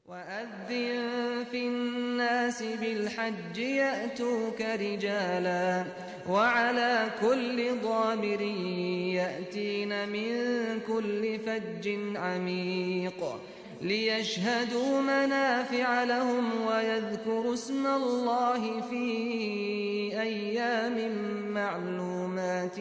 وأذن في الناس بالحج يأتوك رجالا وعلى كل ضامر يأتين من كل فج عميق ليشهدوا منافع لهم ويذكروا اسم الله في أيام معلومات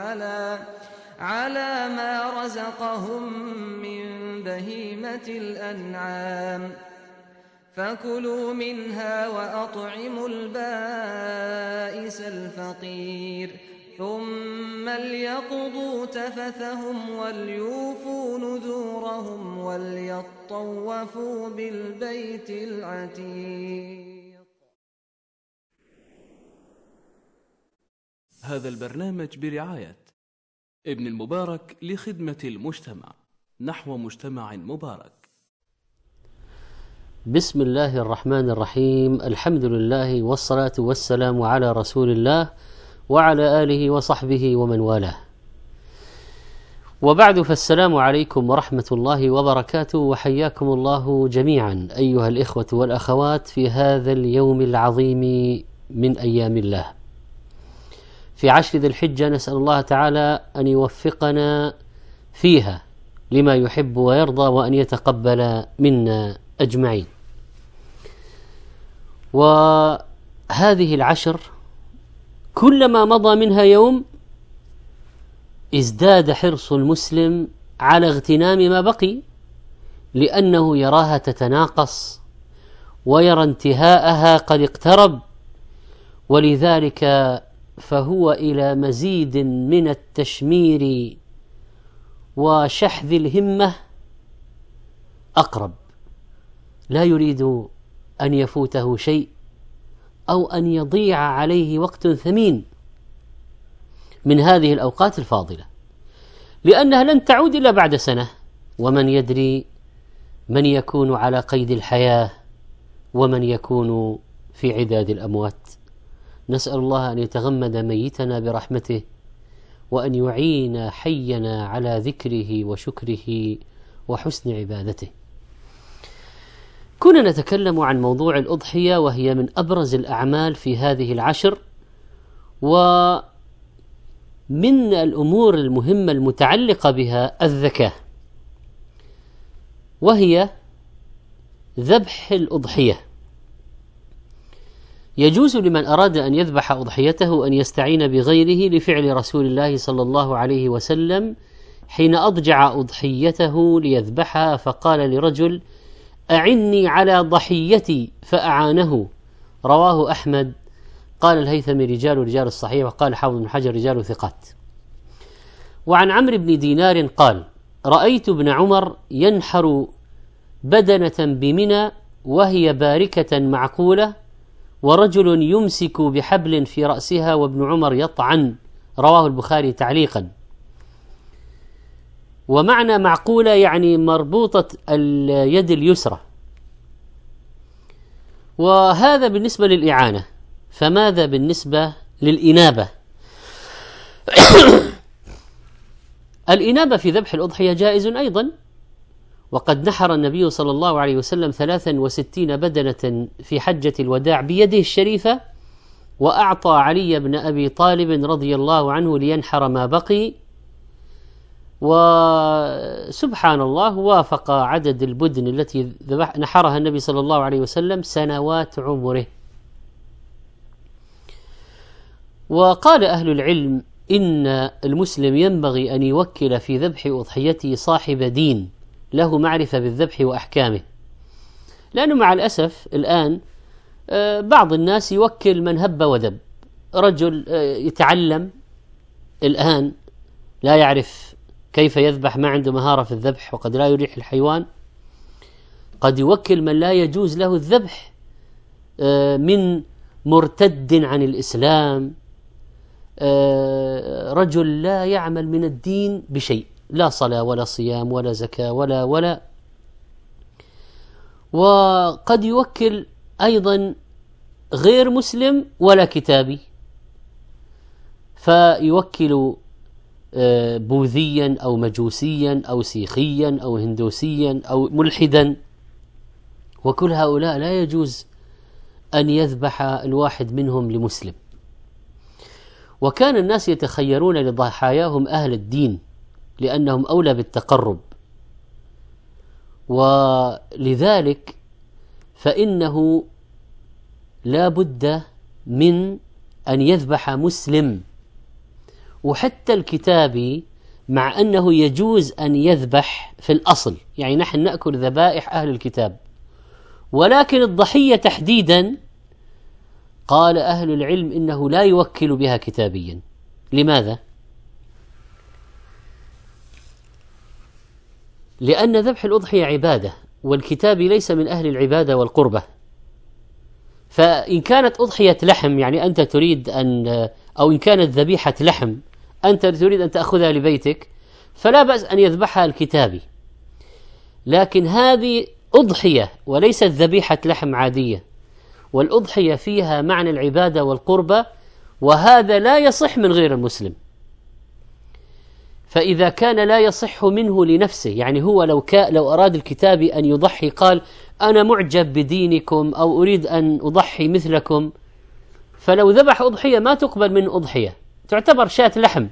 على ما رزقهم من بهيمة الأنعام فكلوا منها وأطعموا البائس الفقير ثم ليقضوا تفثهم وليوفوا نذورهم وليطوفوا بالبيت العتيق. هذا البرنامج برعاية ابن المبارك لخدمة المجتمع نحو مجتمع مبارك. بسم الله الرحمن الرحيم. الحمد لله والصلاة والسلام على رسول الله وعلى آله وصحبه ومن والاه، وبعد، فالسلام عليكم ورحمة الله وبركاته، وحياكم الله جميعا أيها الإخوة والأخوات في هذا اليوم العظيم من أيام الله، في 10 ذي الحجة. نسأل الله تعالى أن يوفقنا فيها لما يحب ويرضى وأن يتقبل منا أجمعين. وهذه 10 كلما مضى منها يوم ازداد حرص المسلم على اغتنام ما بقي، لأنه يراها تتناقص ويرى انتهاءها قد اقترب، ولذلك فهو إلى مزيد من التشمير وشحذ الهمة أقرب، لا يريد أن يفوته شيء أو أن يضيع عليه وقت ثمين من هذه الأوقات الفاضلة، لأنها لن تعود إلا بعد سنة، ومن يدري من يكون على قيد الحياة ومن يكون في عداد الأموات. نسأل الله أن يتغمد ميتنا برحمته وأن يعين حينا على ذكره وشكره وحسن عبادته. كنا نتكلم عن موضوع الأضحية، وهي من أبرز الأعمال في هذه 10، ومن الأمور المهمة المتعلقة بها الذكاة، وهي ذبح الأضحية. يجوز لمن أراد أن يذبح أضحيته أن يستعين بغيره لفعل رسول الله صلى الله عليه وسلم حين أضجع أضحيته ليذبحها، فقال لرجل: أعني على ضحيتي، فأعانه. رواه أحمد. قال الهيثمي: رجال الصحيح. وقال حافظ بن حجر: رجال ثقات. وعن عمرو بن دينار قال: رأيت ابن عمر ينحر بدنة بمنى وهي باركة معقولة، ورجل يمسك بحبل في رأسها وابن عمر يطعن. رواه البخاري تعليقا. ومعنى معقولة يعني مربوطة اليد اليسرى. وهذا بالنسبة للإعانة، فماذا بالنسبة للإنابة؟ الإنابة في ذبح الأضحية جائز أيضا، وقد نحر النبي صلى الله عليه وسلم 63 بدنة في حجة الوداع بيده الشريفة، وأعطى علي بن أبي طالب رضي الله عنه لينحر ما بقي، وسبحان الله وافق عدد البدن التي نحرها النبي صلى الله عليه وسلم سنوات عمره. وقال أهل العلم إن المسلم ينبغي أن يوكل في ذبح أضحيته صاحب دين له معرفة بالذبح وأحكامه، لأنه مع الأسف الآن بعض الناس يوكل من هب ودب. رجل يتعلم الآن لا يعرف كيف يذبح، ما عنده مهارة في الذبح وقد لا يريح الحيوان، قد يوكل من لا يجوز له الذبح من مرتد عن الإسلام، رجل لا يعمل من الدين بشيء، لا صلاة ولا صيام ولا زكاة ولا وقد يوكل أيضا غير مسلم ولا كتابي، فيوكل بوذيا أو مجوسيا أو سيخيا أو هندوسيا أو ملحدا، وكل هؤلاء لا يجوز أن يذبح الواحد منهم لمسلم. وكان الناس يتخيرون لضحاياهم أهل الدين لأنهم أولى بالتقرب، ولذلك فإنه لا بد من أن يذبح مسلم. وحتى الكتابي مع أنه يجوز أن يذبح في الأصل، يعني نحن نأكل ذبائح أهل الكتاب، ولكن الضحية تحديدا قال أهل العلم إنه لا يوكل بها كتابيا. لماذا؟ لأن ذبح الأضحية عبادة، والكتابي ليس من أهل العبادة والقربة. فإن كانت أضحية لحم، يعني أنت تريد أن، أو إن كانت ذبيحة لحم أنت تريد أن تأخذها لبيتك، فلا بأس أن يذبحها الكتابي. لكن هذه أضحية وليست ذبيحة لحم عادية، والأضحية فيها معنى العبادة والقربة، وهذا لا يصح من غير المسلم. فإذا كان لا يصح منه لنفسه، يعني هو لو أراد الكتابي أن يضحي قال أنا معجب بدينكم أو أريد أن أضحي مثلكم، فلو ذبح أضحية ما تقبل من أضحية، تعتبر شاة لحم،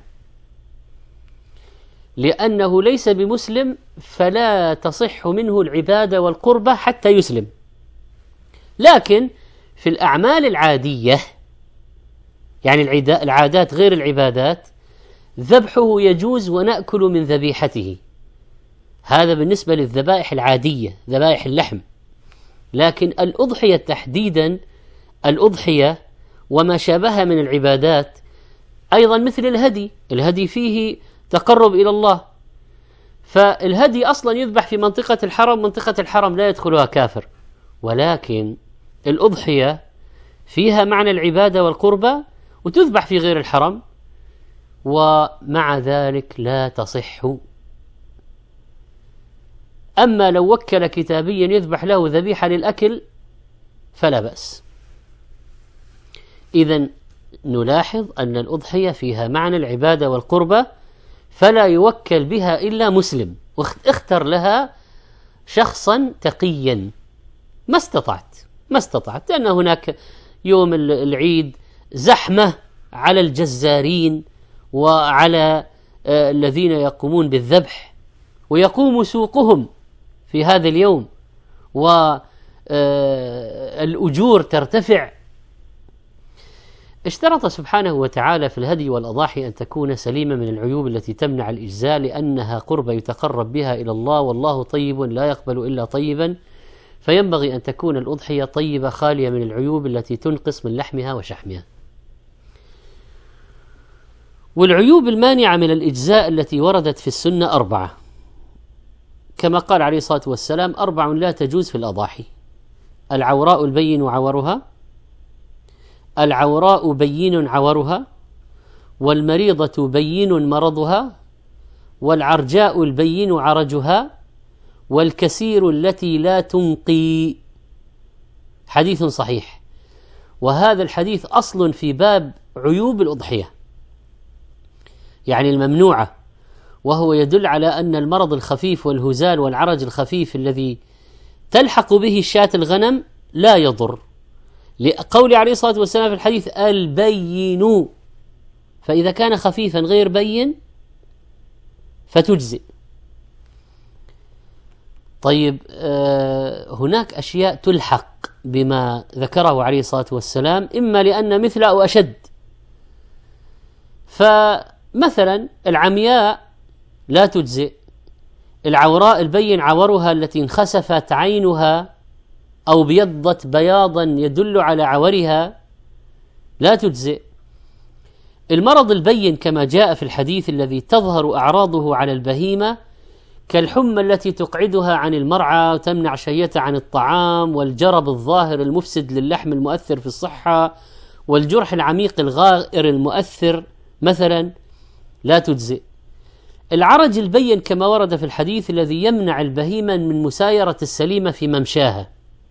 لأنه ليس بمسلم، فلا تصح منه العبادة والقربة حتى يسلم. لكن في الأعمال العادية، يعني العادات غير العبادات، ذبحه يجوز ونأكل من ذبيحته. هذا بالنسبة للذبائح العادية، ذبائح اللحم. لكن الأضحية تحديدا، الأضحية وما شابهها من العبادات أيضا مثل الهدي فيه تقرب إلى الله، فالهدي أصلا يذبح في منطقة الحرم، منطقة الحرم لا يدخلها كافر. ولكن الأضحية فيها معنى العبادة والقربة وتذبح في غير الحرم، ومع ذلك لا تصح. أما لو وكل كتابيا يذبح له ذبيحة للأكل فلا بأس. إذن نلاحظ أن الأضحية فيها معنى العبادة والقربة، فلا يوكل بها إلا مسلم، واختر لها شخصا تقيا ما استطعت، لأن هناك يوم العيد زحمة على الجزارين وعلى الذين يقومون بالذبح، ويقوم سوقهم في هذا اليوم، والأجور ترتفع. اشترط سبحانه وتعالى في الهدي والأضاحي أن تكون سليمة من العيوب التي تمنع الإجزاء، لأنها قربة يتقرب بها إلى الله، والله طيب لا يقبل إلا طيبا، فينبغي أن تكون الأضحية طيبة خالية من العيوب التي تنقص من لحمها وشحمها. والعيوب المانعة من الإجزاء التي وردت في السنة 4، كما قال عليه الصلاة والسلام: 4 لا تجوز في الأضاحي: العوراء البين عورها، العوراء بين عورها، والمريضة بين مرضها، والعرجاء البين عرجها، والكسير التي لا تنقي. حديث صحيح، وهذا الحديث أصل في باب عيوب الأضحية، يعني الممنوعة، وهو يدل على أن المرض الخفيف والهزال والعرج الخفيف الذي تلحق به شاة الغنم لا يضر، لقول عليه الصلاة والسلام في الحديث: البين. فإذا كان خفيفا غير بين فتجزئ. طيب، هناك أشياء تلحق بما ذكره عليه الصلاة والسلام، إما لأن مثل أو أشد. فمثلا العمياء لا تجزئ، العوراء البين عورها التي انخسفت عينها أو بيضت بياضا يدل على عورها لا تجزئ. المرض البين كما جاء في الحديث الذي تظهر أعراضه على البهيمة، كالحمى التي تقعدها عن المرعى وتمنع شهيتها عن الطعام، والجرب الظاهر المفسد للحم المؤثر في الصحة، والجرح العميق الغائر المؤثر مثلا، لا تجزئ. العرج البين كما ورد في الحديث الذي يمنع البهيمة من مسايرة السليمة في ممشاها.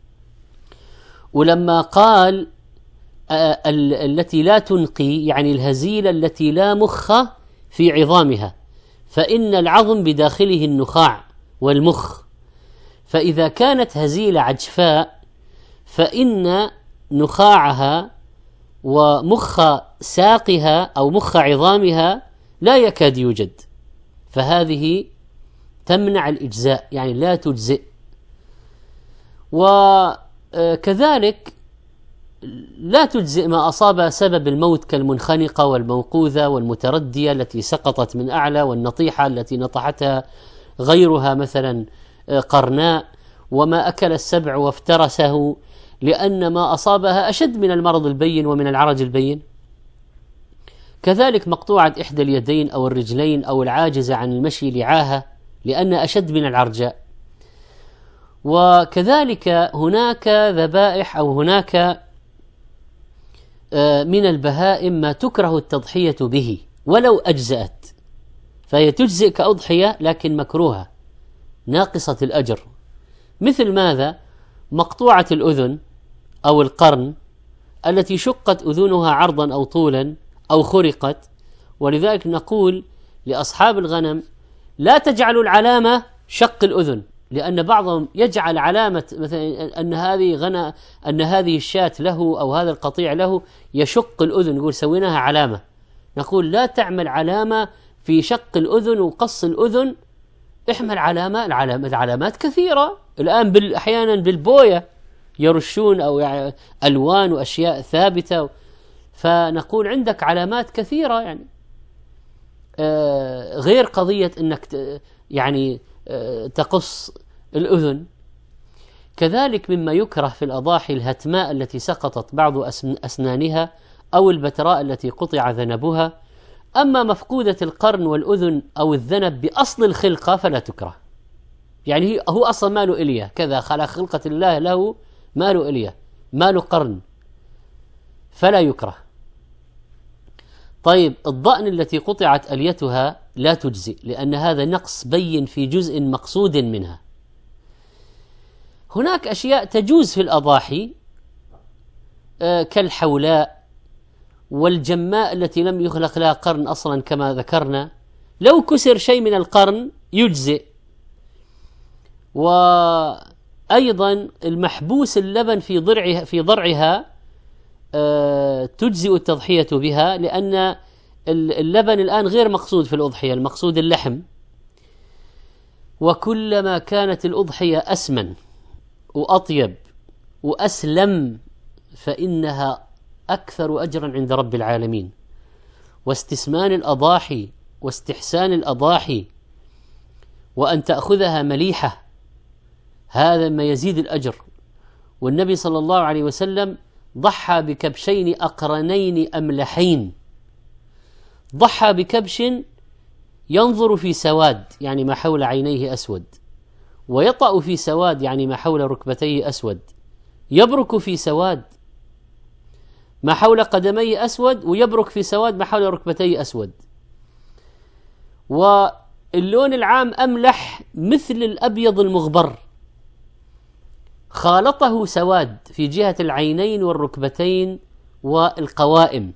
ولما قال التي لا تنقي، يعني الهزيلة التي لا مخ في عظامها، فإن العظم بداخله النخاع والمخ، فإذا كانت هزيلة عجفاء فإن نخاعها ومخ ساقها أو مخ عظامها لا يكاد يوجد، فهذه تمنع الإجزاء، يعني لا تجزئ. وكذلك لا تجزئ ما أصاب سبب الموت كالمنخنقة والموقوذة والمتردية التي سقطت من أعلى، والنطيحة التي نطحتها غيرها مثلا قرناء، وما أكل السبع وافترسه، لأن ما أصابها أشد من المرض البين ومن العرج البين. كذلك مقطوعة إحدى اليدين أو الرجلين أو العاجزة عن المشي لعاهة، لأن أشد من العرجاء. وكذلك هناك ذبائح أو هناك من البهائم ما تكره التضحية به ولو أجزأت، فهي تجزئ كأضحية لكن مكروهة ناقصة الأجر. مثل ماذا؟ مقطوعة الأذن أو القرن التي شقت أذنها عرضا أو طولا أو خرقت. ولذلك نقول لأصحاب الغنم لا تجعلوا العلامة شق الأذن، لأن بعضهم يجعل علامة مثلا أن هذه الشاة له أو هذا القطيع له يشق الأذن، يقول سويناها علامة. نقول لا تعمل علامة في شق الأذن وقص الأذن، احمل العلامات كثيرة الآن أحيانا بالبوية يرشون أو ألوان وأشياء ثابتة، فنقول عندك علامات كثيرة، يعني غير قضية أنك تقص الأذن. كذلك مما يكره في الأضاحي الهتماء التي سقطت بعض أسنانها أو البتراء التي قطع ذنبها. أما مفقودة القرن والأذن أو الذنب بأصل الخلقة فلا تكره، يعني هو أصلا ما له إليه، كذا خلق خلقة الله له ما له إليه، ما له قرن، فلا يكره. طيب الضأن التي قطعت أليتها لا تجزئ، لأن هذا نقص بين في جزء مقصود منها. هناك أشياء تجوز في الأضاحي كالحولاء والجماء التي لم يخلق لها قرن أصلا كما ذكرنا، لو كسر شيء من القرن يجزئ. وأيضا المحبوس اللبن في ضرعها تجزئ التضحية بها، لأن اللبن الآن غير مقصود في الأضحية، المقصود اللحم. وكلما كانت الأضحية أسمن وأطيب وأسلم فإنها أكثر أجرا عند رب العالمين. واستسمان الأضاحي واستحسان الأضاحي وأن تأخذها مليحة هذا ما يزيد الأجر. والنبي صلى الله عليه وسلم ضحى بكبشين أقرنين أملحين، ضحى بكبش ينظر في سواد يعني ما حول عينيه أسود، ويطأ في سواد يعني ما حول ركبتيه أسود، يبرك في سواد ما حول قدميه أسود، ويبرك في سواد ما حول ركبتيه أسود. واللون العام أملح مثل الأبيض المغبر، خالطه سواد في جهة العينين والركبتين والقوائم.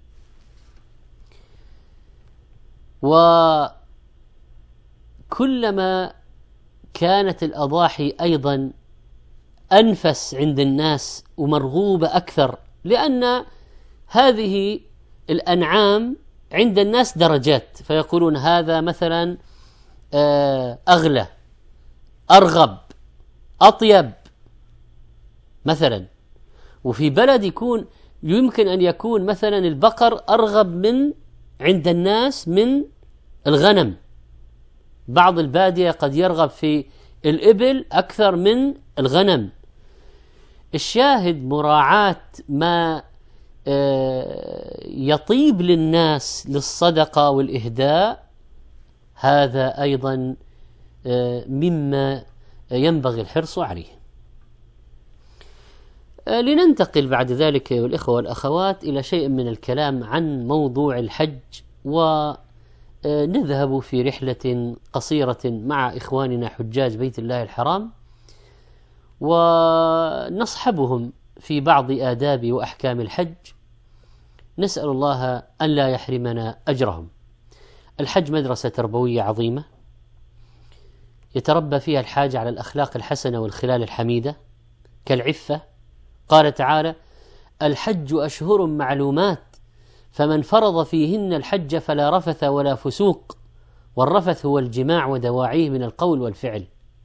وكلما كانت الأضاحي أيضا أنفس عند الناس ومرغوبة أكثر، لأن هذه الأنعام عند الناس درجات، فيقولون هذا مثلا أغلى، أرغب، أطيب مثلا. وفي بلد يمكن أن يكون مثلا البقر أرغب من عند الناس من الغنم، بعض البادية قد يرغب في الإبل أكثر من الغنم. الشاهد مراعاة ما يطيب للناس للصدقة والإهداء، هذا أيضا مما ينبغي الحرص عليه. لننتقل بعد ذلك والإخوة والأخوات إلى شيء من الكلام عن موضوع الحج، ونذهب في رحلة قصيرة مع إخواننا حجاج بيت الله الحرام، ونصحبهم في بعض آداب وأحكام الحج، نسأل الله أن لا يحرمنا أجرهم. الحج مدرسة تربوية عظيمة يتربى فيها الحاج على الأخلاق الحسنة والخلال الحميدة كالعفة. قال تعالى: الحج أشهر معلومات فمن فرض فيهن الحج فلا رفث ولا فسوق، والرفث هو الجماع ودواعيه من القول والفعل.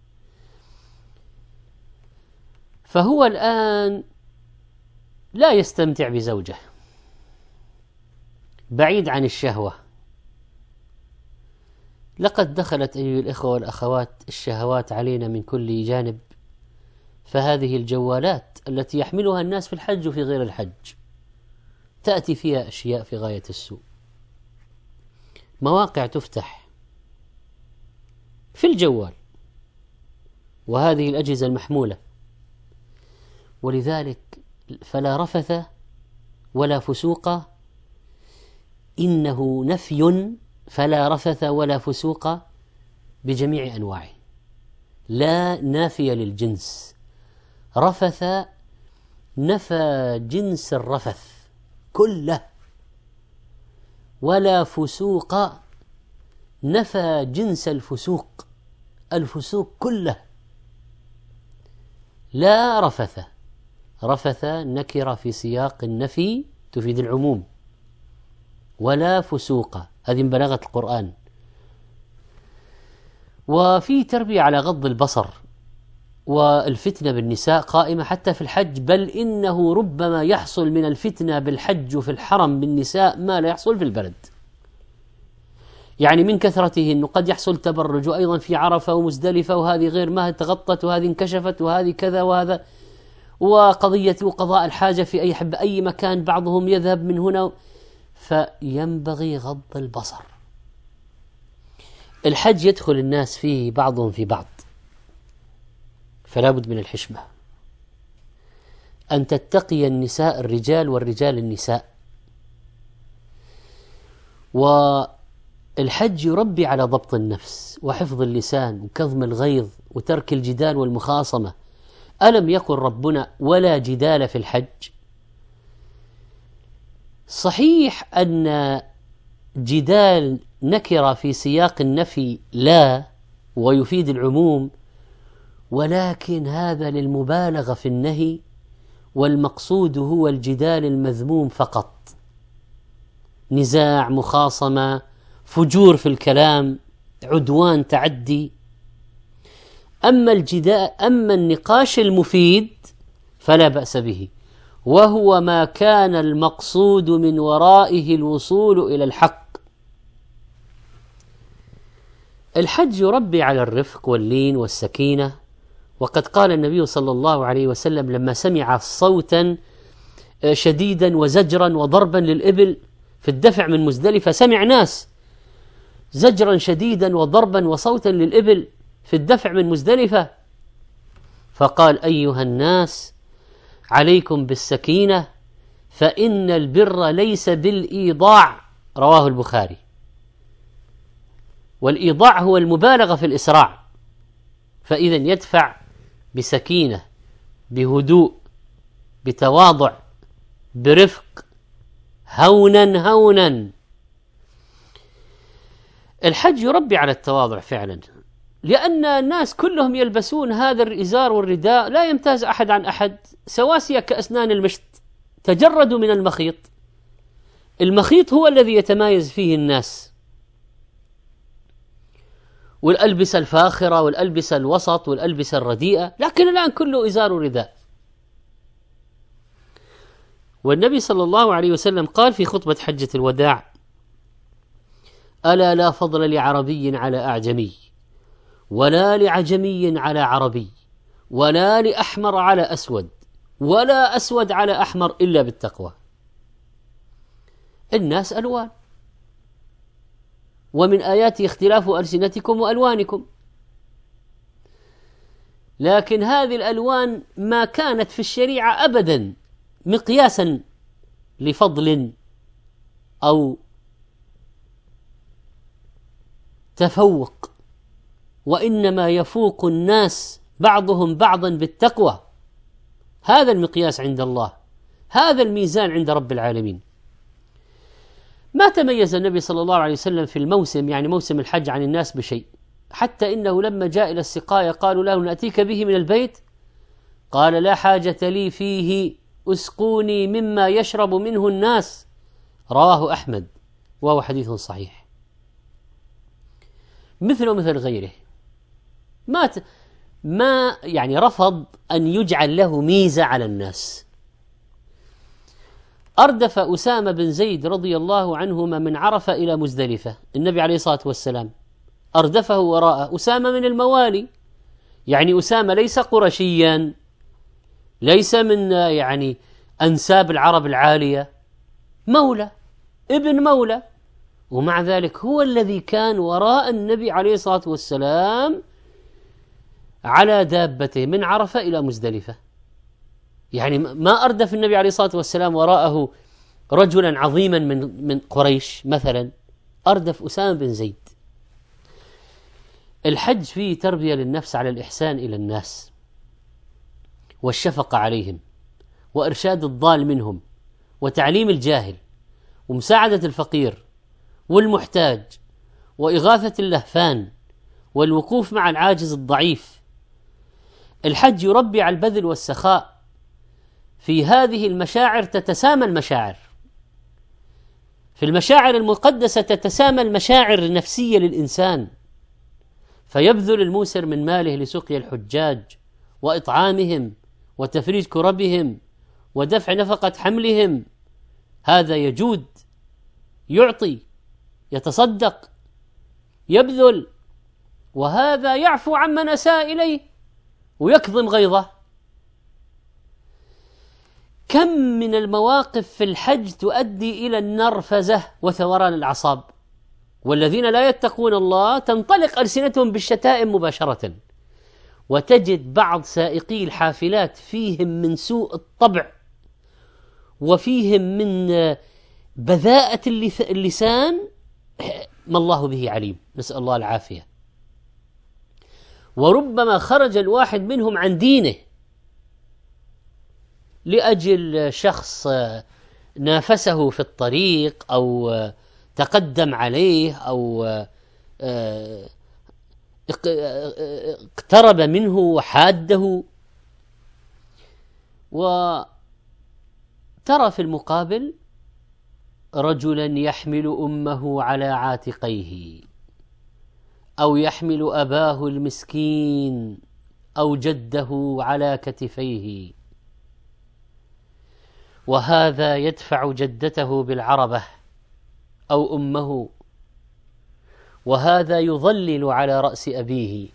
فهو الآن لا يستمتع بزوجه، بعيد عن الشهوة. لقد دخلت أيها الإخوة والأخوات الشهوات علينا من كل جانب، فهذه الجوالات التي يحملها الناس في الحج وفي غير الحج تأتي فيها أشياء في غاية السوء. مواقع تفتح في الجوال وهذه الأجهزة المحمولة، ولذلك فلا رفث ولا فسوق، إنه نفي، فلا رفث ولا فسوق بجميع أنواعه، لا نافية للجنس. رفث نفى جنس الرفث كله، ولا فسوق نفى جنس الفسوق، الفسوق كله. لا رفث، رفث نكرة في سياق النفي تفيد العموم، ولا فسوق، هذه من بلاغة القرآن. وفي تربية على غض البصر، والفتنة بالنساء قائمة حتى في الحج، بل إنه ربما يحصل من الفتنة بالحج وفي الحرم بالنساء ما لا يحصل في البلد، يعني من كثرته أنه قد يحصل تبرج، وأيضا في عرفة ومزدلفة، وهذه غير ما تغطت وهذه انكشفت وهذه كذا وهذا، وقضية قضاء الحاجة في أي مكان، بعضهم يذهب من هنا. فينبغي غض البصر. الحج يدخل الناس فيه بعضهم في بعض، فلا بد من الحشمة، أن تتقي النساء الرجال والرجال النساء. والحج يربي على ضبط النفس وحفظ اللسان وكظم الغيظ وترك الجدال والمخاصمة. ألم يقل ربنا: ولا جدال في الحج؟ صحيح أن جدال نكرة في سياق النفي لا، ويفيد العموم، ولكن هذا للمبالغة في النهي، والمقصود هو الجدال المذموم فقط، نزاع، مخاصمة، فجور في الكلام، عدوان، تعدي. أما النقاش المفيد فلا بأس به، وهو ما كان المقصود من ورائه الوصول إلى الحق. الحج يربي على الرفق واللين والسكينة، وقد قال النبي صلى الله عليه وسلم لما سمع صوتا شديدا وزجرا وضربا للإبل في الدفع من مزدلفة، سمع ناس زجرا شديدا وضربا وصوتا للإبل في الدفع من مزدلفة، فقال: أيها الناس عليكم بالسكينة، فإن البر ليس بالإيضاع. رواه البخاري. والإيضاع هو المبالغة في الإسراع، فإذا يدفع بسكينة، بهدوء، بتواضع، برفق، هونا هونا. الحج يربي على التواضع فعلا، لأن الناس كلهم يلبسون هذا الإزار والرداء، لا يمتاز أحد عن أحد، سواسية كأسنان المشط، تجردوا من المخيط. المخيط هو الذي يتمايز فيه الناس، والألبسة الفاخرة والألبسة الوسط والألبسة الرديئة، لكن الآن كله إزار ورداء. والنبي صلى الله عليه وسلم قال في خطبة حجة الوداع: ألا لا فضل لعربي على أعجمي، ولا لعجمي على عربي، ولا لأحمر على أسود، ولا أسود على أحمر إلا بالتقوى. الناس ألوان، ومن آياته اختلاف ألسنتكم وألوانكم، لكن هذه الألوان ما كانت في الشريعة أبدا مقياسا لفضل أو تفوق، وإنما يفوق الناس بعضهم بعضا بالتقوى. هذا المقياس عند الله، هذا الميزان عند رب العالمين. ما تميز النبي صلى الله عليه وسلم في الموسم، يعني موسم الحج، عن الناس بشيء. حتى إنه لما جاء إلى السقاية قالوا له نأتيك به من البيت، قال لا حاجة لي فيه، اسقوني مما يشرب منه الناس. رواه أحمد وهو حديث صحيح. مثله مثل غيره، ما يعني رفض أن يجعل له ميزة على الناس. أردف أسامة بن زيد رضي الله عنهما من عرفة إلى مزدلفة، النبي عليه الصلاة والسلام أردفه وراءه. أسامة من الموالي، يعني أسامة ليس قرشيا، ليس من يعني أنساب العرب العالية، مولى ابن مولى، ومع ذلك هو الذي كان وراء النبي عليه الصلاة والسلام على دابته من عرفة إلى مزدلفة. يعني ما أردف النبي عليه الصلاة والسلام وراءه رجلا عظيما من قريش مثلا، أردف أسامة بن زيد. الحج فيه تربية للنفس على الإحسان إلى الناس والشفقة عليهم وإرشاد الضال منهم وتعليم الجاهل ومساعدة الفقير والمحتاج وإغاثة اللهفان والوقوف مع العاجز الضعيف. الحج يربي على البذل والسخاء. في هذه المشاعر تتسامى المشاعر، في المشاعر المقدسة تتسامى المشاعر النفسية للإنسان، فيبذل الموسر من ماله لسقيا الحجاج وإطعامهم وتفريج كربهم ودفع نفقة حملهم. هذا يجود، يعطي، يتصدق، يبذل، وهذا يعفو عمن أساء إليه ويكظم غيظه. كم من المواقف في الحج تؤدي إلى النرفزة وثوران الأعصاب، والذين لا يتقون الله تنطلق ألسنتهم بالشتائم مباشرة، وتجد بعض سائقي الحافلات فيهم من سوء الطبع وفيهم من بذاءة اللسان ما الله به عليم، نسأل الله العافية. وربما خرج الواحد منهم عن دينه لأجل شخص نافسه في الطريق أو تقدم عليه أو اقترب منه وحاده. وترى في المقابل رجلا يحمل أمه على عاتقيه أو يحمل أباه المسكين أو جده على كتفيه، وهذا يدفع جدته بالعربة أو أمه، وهذا يظلل على رأس أبيه.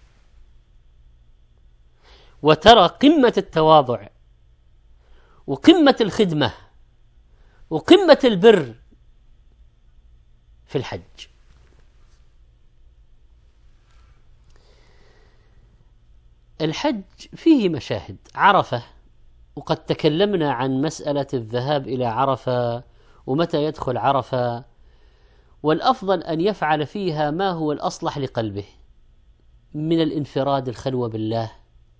وترى قمة التواضع وقمة الخدمة وقمة البر في الحج. الحج فيه مشاهد. عرفة، وقد تكلمنا عن مسألة الذهاب إلى عرفة ومتى يدخل عرفة، والأفضل أن يفعل فيها ما هو الأصلح لقلبه من الانفراد، الخلوة بالله.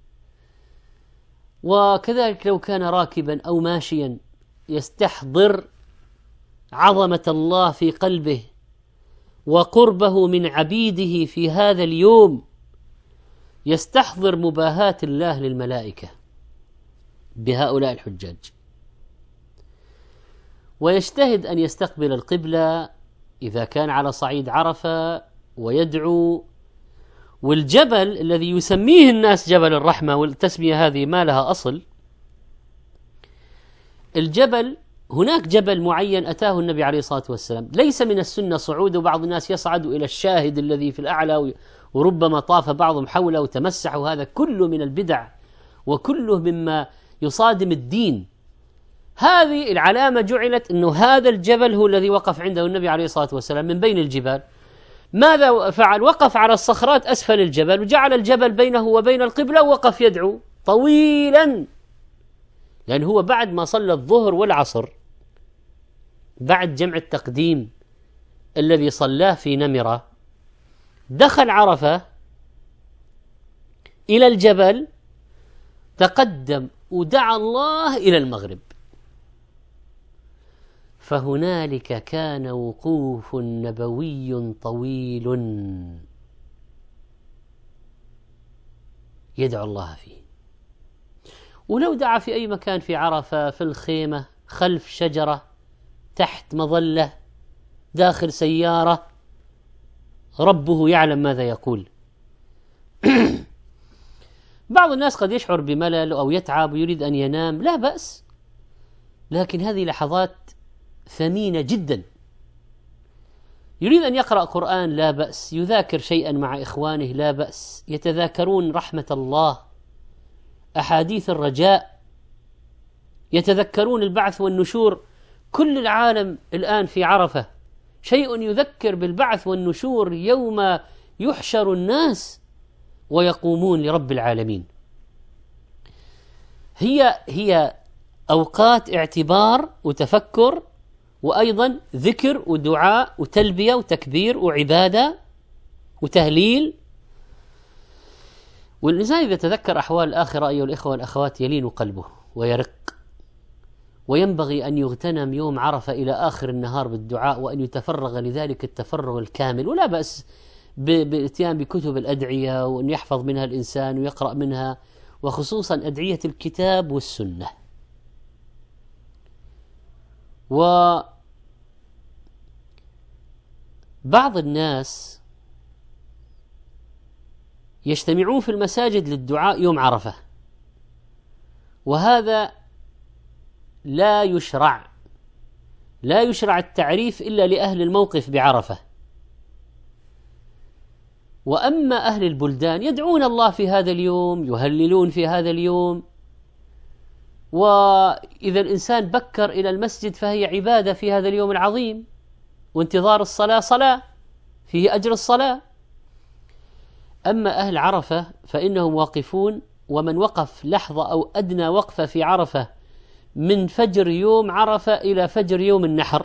وكذلك لو كان راكبا أو ماشيا يستحضر عظمة الله في قلبه وقربه من عبيده في هذا اليوم، يستحضر مباهاة الله للملائكة بهؤلاء الحجاج، ويجتهد أن يستقبل القبلة إذا كان على صعيد عرفة ويدعو. والجبل الذي يسميه الناس جبل الرحمة، والتسمية هذه ما لها أصل، الجبل هناك جبل معين أتاه النبي عليه الصلاة والسلام، ليس من السنة صعود، وبعض الناس يصعد إلى الشاهد الذي في الأعلى وربما طاف بعضهم حوله وتمسحوا. هذا كله من البدع وكله مما يصادم الدين. هذه العلامة جعلت أنه هذا الجبل هو الذي وقف عنده النبي عليه الصلاة والسلام من بين الجبال. ماذا فعل؟ وقف على الصخرات أسفل الجبل وجعل الجبل بينه وبين القبلة، ووقف يدعو طويلا، لأن هو بعد ما صلى الظهر والعصر بعد جمع التقديم الذي صلاه في نمرة، دخل عرفة إلى الجبل، تقدم ودعا الله إلى المغرب، فهنالك كان وقوف نبوي طويل يدعو الله فيه. ولو دعا في أي مكان في عرفة، في الخيمة، خلف شجرة، تحت مظلة، داخل سيارة، ربه يعلم ماذا يقول. بعض الناس قد يشعر بملل أو يتعب ويريد أن ينام، لا بأس، لكن هذه لحظات ثمينة جدا. يريد أن يقرأ قرآن، لا بأس، يذاكر شيئا مع إخوانه، لا بأس، يتذاكرون رحمة الله، أحاديث الرجاء، يتذكرون البعث والنشور. كل العالم الآن في عرفة، شيء يذكر بالبعث والنشور يوم يحشر الناس ويقومون لرب العالمين. هي أوقات اعتبار وتفكر، وأيضا ذكر ودعاء وتلبية وتكبير وعبادة وتهليل. والإنسان إذا تذكر أحوال الآخرة أيها الإخوة والأخوات يلين قلبه ويرق. وينبغي أن يغتنم يوم عرفة إلى آخر النهار بالدعاء، وأن يتفرغ لذلك التفرغ الكامل. ولا بأس بالاتيان بكتب الأدعية، وأن يحفظ منها الإنسان ويقرأ منها، وخصوصا أدعية الكتاب والسنة. وبعض الناس يجتمعون في المساجد للدعاء يوم عرفة، وهذا لا يشرع التعريف إلا لأهل الموقف بعرفة. وأما أهل البلدان يدعون الله في هذا اليوم، يهللون في هذا اليوم. وإذا الإنسان بكر إلى المسجد فهي عبادة في هذا اليوم العظيم، وانتظار الصلاة صلاة، فيه أجر الصلاة. أما أهل عرفة فإنهم واقفون، ومن وقف لحظة أو أدنى وقفة في عرفة من فجر يوم عرفة إلى فجر يوم النحر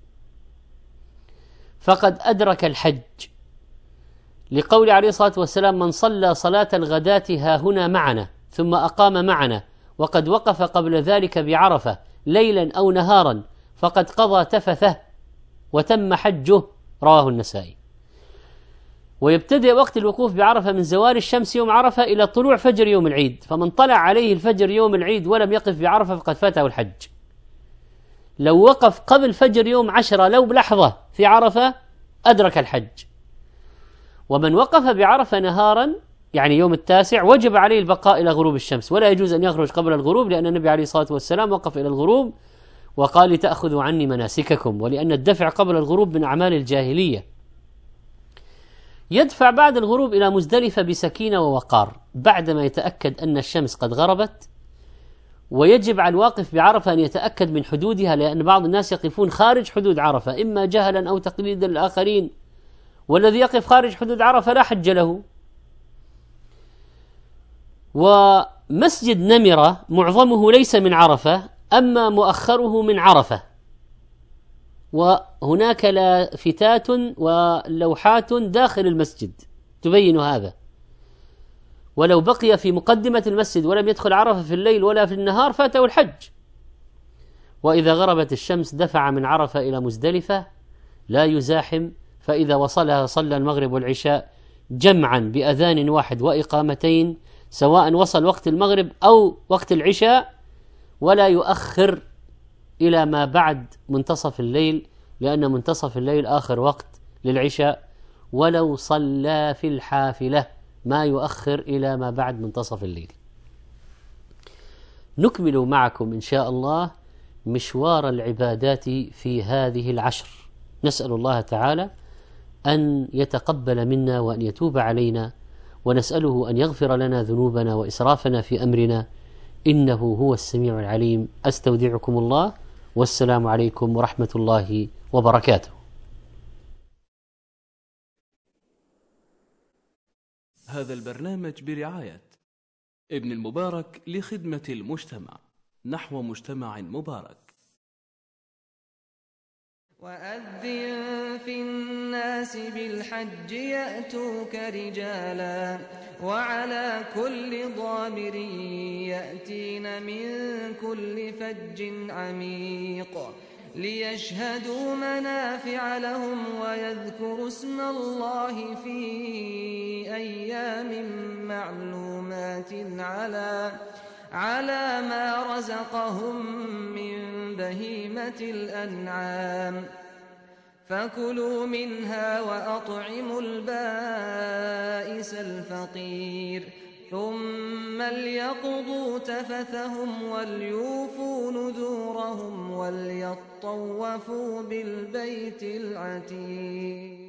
فقد أدرك الحج، لقول عليه الصلاة والسلام: من صلى صلاة الغداة ها هنا معنا ثم أقام معنا وقد وقف قبل ذلك بعرفة ليلا أو نهارا فقد قضى تفثه وتم حجه. رواه النسائي. ويبتدئ وقت الوقوف بعرفة من زوال الشمس يوم عرفة إلى طلوع فجر يوم العيد، فمن طلع عليه الفجر يوم العيد ولم يقف بعرفة فقد فاته الحج. لو وقف قبل فجر يوم 10 لو بلحظة في عرفة أدرك الحج. ومن وقف بعرفة نهارا يعني يوم 9 وجب عليه البقاء إلى غروب الشمس، ولا يجوز أن يخرج قبل الغروب، لأن النبي عليه الصلاة والسلام وقف إلى الغروب وقال: لتأخذوا عني مناسككم، ولأن الدفع قبل الغروب من أعمال الجاهلية. يدفع بعد الغروب إلى مزدلفة بسكينة ووقار بعدما يتأكد أن الشمس قد غربت. ويجب على الواقف بعرفة أن يتأكد من حدودها، لأن بعض الناس يقفون خارج حدود عرفة إما جهلا أو تقليدا للآخرين، والذي يقف خارج حدود عرفة لا حج له. ومسجد نمرة معظمه ليس من عرفة، أما مؤخره من عرفة، وهناك لافتات ولوحات داخل المسجد تبين هذا. ولو بقي في مقدمة المسجد ولم يدخل عرفة في الليل ولا في النهار فاته الحج. وإذا غربت الشمس دفع من عرفة إلى مزدلفة لا يزاحم، فإذا وصلها صلى المغرب والعشاء جمعا بأذان واحد وإقامتين، سواء وصل وقت المغرب أو وقت العشاء، ولا يؤخر إلى ما بعد منتصف الليل، لأن منتصف الليل آخر وقت للعشاء. ولو صلى في الحافلة ما يؤخر إلى ما بعد منتصف الليل. نكمل معكم إن شاء الله مشوار العبادات في هذه العشر. نسأل الله تعالى أن يتقبل منا وأن يتوب علينا، ونسأله أن يغفر لنا ذنوبنا وإسرافنا في أمرنا، إنه هو السميع العليم. أستودعكم الله، والسلام عليكم ورحمة الله وبركاته. هذا البرنامج برعاية ابن المبارك لخدمة المجتمع نحو مجتمع مبارك. وأذن في الناس بالحج يأتوك رجالا وعلى كل ضامر يأتين من كل فج عميق ليشهدوا منافع لهم ويذكروا اسم الله في أيام معلومات على ما رزقهم من بهيمة الأنعام فكلوا منها وأطعموا البائس الفقير ثم ليقضوا تفثهم وليوفوا نذورهم وليطوفوا بالبيت العتيق.